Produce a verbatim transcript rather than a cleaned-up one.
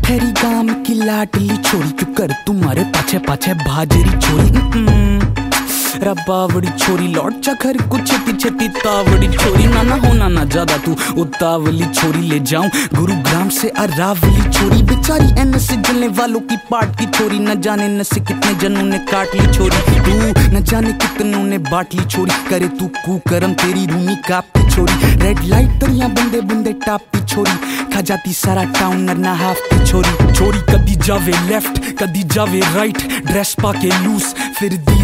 ठहरी गाम की लाडली छोरी, क्यों कर तुम्हारे पाछे पाछे भाजरी छोरी। रबावड़ी छोरी लौट जा घर को छेती छेती तावड़ी छोरी, ना ना होना ना ज्यादा तू उतावली छोरी, ले जाऊं गुरुग्राम से अरावली छोरी। बेचारी एन से जलने वालों की पाट की छोरी, न जाने न से कितने जनों ने काट ली छोरी, तू न जाने कितनों ने बाट ली छोरी। करे तू कुकर्म तेरी रूनी कापती छोरी, रेड लाइट दरिया बंदे बंदे टापती छोरी, खा जाती सारा टाउन नरना हाफती छोरी। छोरी कदी जावे लेफ्ट कदी जावे राइट, ड्रेस पाके लूज फिर दी